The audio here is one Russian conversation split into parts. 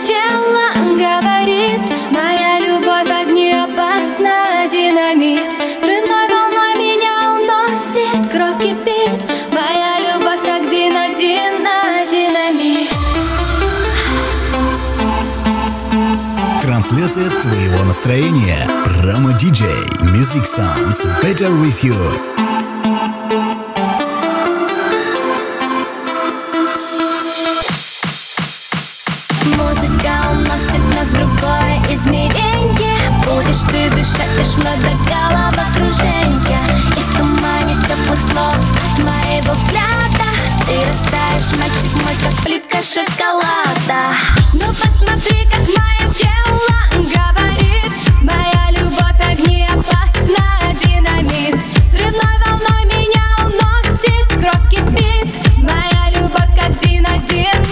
тело говорит: моя любовь огни опасна, динамит. Взрывной волной меня уносит, кровь кипит. Моя любовь как динамит. Трансляция твоего настроения. Rama DJ. Music sounds better with you. Музыка уносит нас в другое измерение. Будешь ты дышать лишь мной до головокружения. И в тумане теплых слов от моего взгляда ты растаешь, мальчик мой, как плитка шоколада. Ну посмотри, как мое тело говорит: моя любовь огни опасна, динамит. Взрывной волной меня уносит, кровь кипит. Моя любовь как динамит.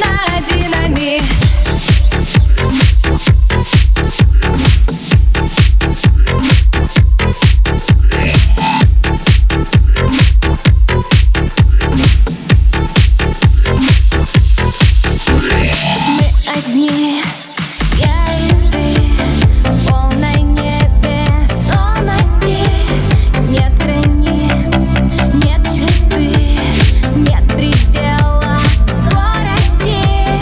Одни, я и ты, в полной невесомости. Нет границ, нет черты, нет предела скорости.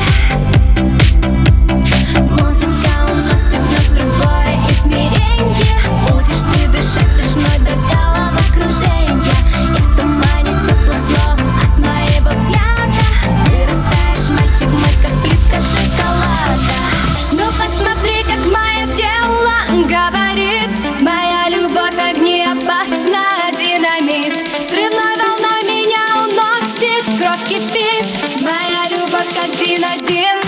Музыка уносит нас в другое измерение. Будешь ты дышать лишь мной до головокружения. И в тумане теплых слов от моего взгляда ты растаешь, мальчик мой, как плитка шоколада. Ну посмотри, как мое тело говорит: моя любовь огни опасна, динамит. Взрывной волной меня уносит, кровь кипит. Моя любовь как динамит.